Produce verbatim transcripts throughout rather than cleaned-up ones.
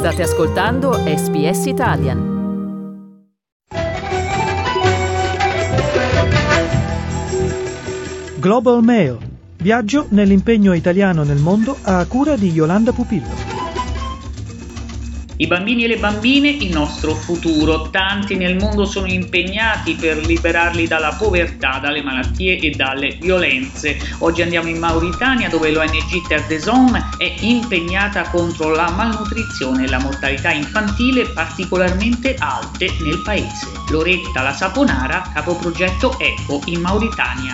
State ascoltando S B S Italian. Global Mail. Viaggio nell'impegno italiano nel mondo a cura di Yolanda Pupillo. I bambini e le bambine, il nostro futuro. Tanti nel mondo sono impegnati per liberarli dalla povertà, dalle malattie e dalle violenze. Oggi andiamo in Mauritania, dove l'O N G Terre des Hommes è impegnata contro la malnutrizione e la mortalità infantile particolarmente alte nel paese. Loretta La Saponara, capoprogetto ECO in Mauritania.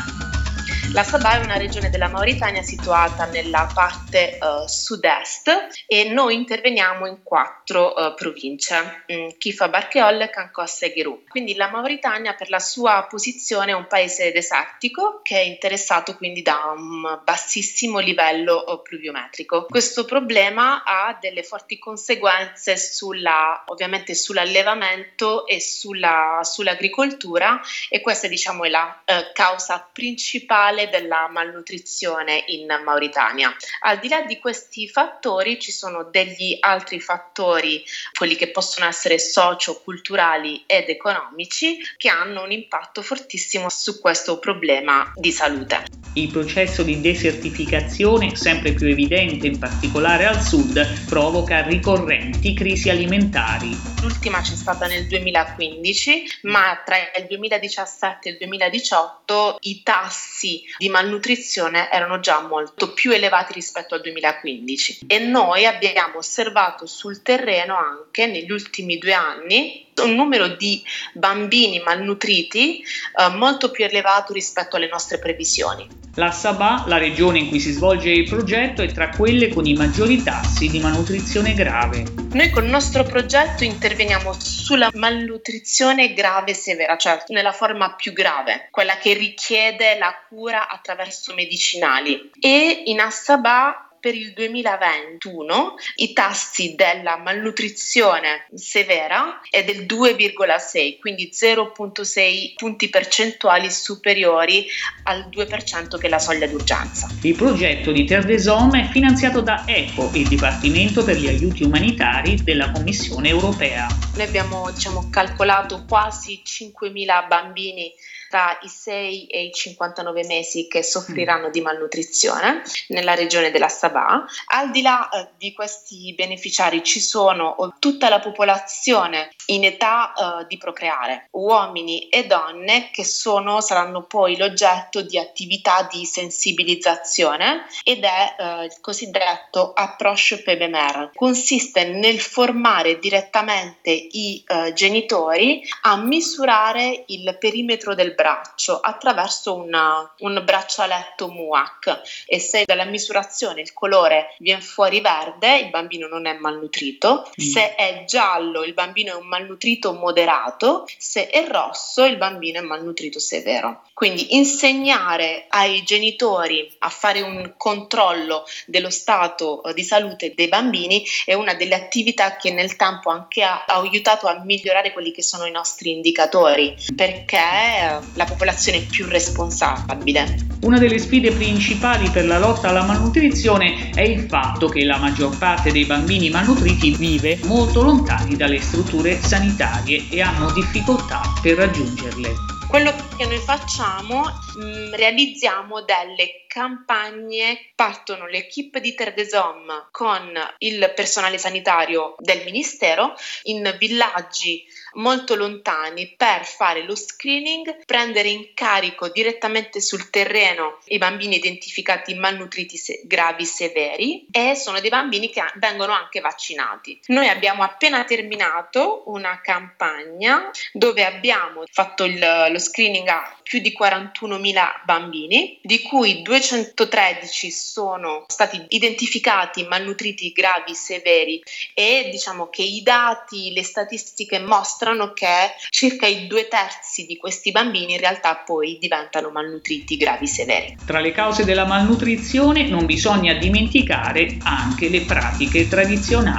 La Sabah è una regione della Mauritania situata nella parte uh, sud-est e noi interveniamo in quattro uh, province, mm, Kifa, Barkeol, Kankos e Gheru. Quindi la Mauritania, per la sua posizione, è un paese desertico che è interessato quindi da un bassissimo livello uh, pluviometrico. Questo problema ha delle forti conseguenze sulla, ovviamente sull'allevamento e sulla, sull'agricoltura, e questa, diciamo, è la uh, causa principale della malnutrizione in Mauritania. Al di là di questi fattori ci sono degli altri fattori, quelli che possono essere socio-culturali ed economici, che hanno un impatto fortissimo su questo problema di salute. Il processo di desertificazione, sempre più evidente in particolare al sud, provoca ricorrenti crisi alimentari. L'ultima c'è stata nel duemilaquindici, ma tra il duemiladiciassette e il duemiladiciotto i tassi di malnutrizione erano già molto più elevati rispetto al duemilaquindici, e noi abbiamo osservato sul terreno anche negli ultimi due anni un numero di bambini malnutriti eh, molto più elevato rispetto alle nostre previsioni. La Sabah, la regione in cui si svolge il progetto, è tra quelle con i maggiori tassi di malnutrizione grave. Noi col nostro progetto interveniamo sulla malnutrizione grave severa, cioè nella forma più grave, quella che richiede la cura attraverso medicinali. E in Sabah per il duemilaventuno i tassi della malnutrizione severa è del due virgola sei, quindi zero virgola sei punti percentuali superiori al due per cento che è la soglia d'urgenza. Il progetto di Terre des Hommes è finanziato da ECO, il Dipartimento per gli aiuti umanitari della Commissione europea. Noi abbiamo, diciamo, calcolato quasi cinquemila bambini tra i sei e i cinquantanove mesi che soffriranno di malnutrizione nella regione della Sabah. Al di là eh, di questi beneficiari ci sono oh, tutta la popolazione in età eh, di procreare, uomini e donne, che sono, saranno poi l'oggetto di attività di sensibilizzazione, ed è eh, il cosiddetto approccio P B M R. Consiste nel formare direttamente i eh, genitori a misurare il perimetro del braccio attraverso una, un braccialetto M U A C, e se dalla misurazione il colore viene fuori verde il bambino non è malnutrito, mm. se è giallo il bambino è un malnutrito moderato, se è rosso il bambino è malnutrito severo. Quindi insegnare ai genitori a fare un controllo dello stato di salute dei bambini è una delle attività che nel tempo anche ha, ha aiutato a migliorare quelli che sono i nostri indicatori, perché la popolazione è più responsabile. Una delle sfide principali per la lotta alla malnutrizione è il fatto che la maggior parte dei bambini malnutriti vive molto lontani dalle strutture sanitarie e hanno difficoltà per raggiungerle. Quello che noi facciamo, mh, realizziamo delle campagne, partono l'equipe di Terre des Hommes con il personale sanitario del Ministero in villaggi molto lontani per fare lo screening, prendere in carico direttamente sul terreno i bambini identificati malnutriti se- gravi severi, e sono dei bambini che vengono anche vaccinati. Noi abbiamo appena terminato una campagna dove abbiamo fatto il, lo screening a più di quarantunomila bambini, di cui duecentotredici sono stati identificati malnutriti gravi severi, e diciamo che i dati, le statistiche mostrano che circa i due terzi di questi bambini in realtà poi diventano malnutriti gravi severi. Tra le cause della malnutrizione non bisogna dimenticare anche le pratiche tradizionali.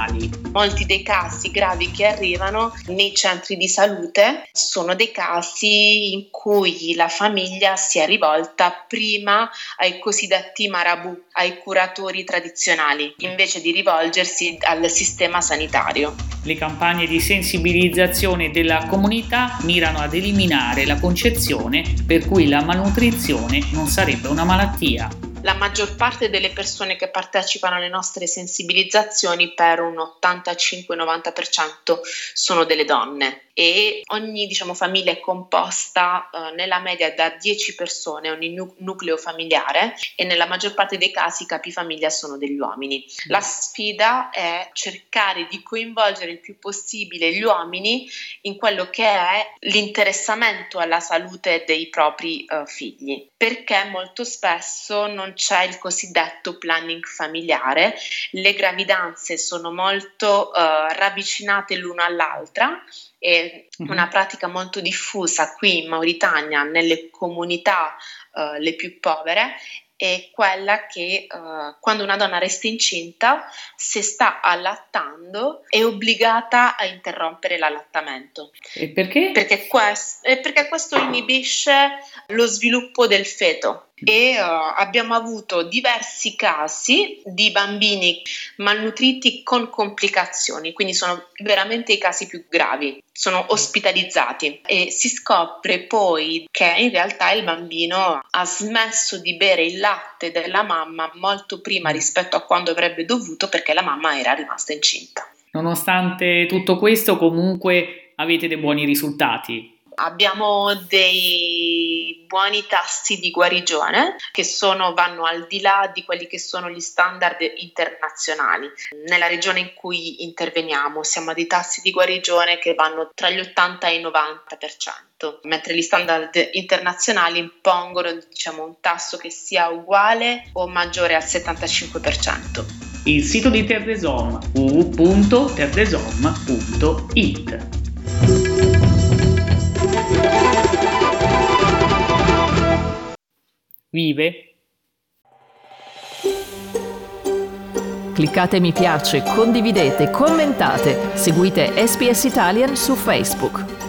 Molti dei casi gravi che arrivano nei centri di salute sono dei casi in cui la famiglia si è rivolta prima ai cosiddetti marabù, ai curatori tradizionali, invece di rivolgersi al sistema sanitario. Le campagne di sensibilizzazione della comunità mirano ad eliminare la concezione per cui la malnutrizione non sarebbe una malattia. La maggior parte delle persone che partecipano alle nostre sensibilizzazioni, per un ottantacinque novanta per cento, sono delle donne, e ogni diciamo, famiglia è composta eh, nella media da dieci persone, ogni nu- nucleo familiare, e nella maggior parte dei casi i capifamiglia sono degli uomini. La sfida è cercare di coinvolgere il più possibile gli uomini in quello che è l'interessamento alla salute dei propri eh, figli, perché molto spesso non c'è il cosiddetto planning familiare, le gravidanze sono molto uh, ravvicinate l'una all'altra, e mm-hmm. una pratica molto diffusa qui in Mauritania nelle comunità uh, le più povere è quella che uh, quando una donna resta incinta, se sta allattando, è obbligata a interrompere l'allattamento. E perché? Perché, quest- perché questo inibisce lo sviluppo del feto. E uh, abbiamo avuto diversi casi di bambini malnutriti con complicazioni, quindi sono veramente i casi più gravi, sono ospitalizzati e si scopre poi che in realtà il bambino ha smesso di bere il latte della mamma molto prima rispetto a quando avrebbe dovuto, perché la mamma era rimasta incinta. Nonostante tutto questo, comunque avete dei buoni risultati. Abbiamo dei buoni tassi di guarigione che sono, vanno al di là di quelli che sono gli standard internazionali. Nella regione in cui interveniamo siamo a dei tassi di guarigione che vanno tra gli ottanta e i novanta per cento, mentre gli standard internazionali impongono diciamo, un tasso che sia uguale o maggiore al settantacinque per cento. Il sito di Terre des Hommes, w w w punto terre des hommes punto i t. Vive. Cliccate mi piace, condividete, commentate, seguite S B S Italian su Facebook.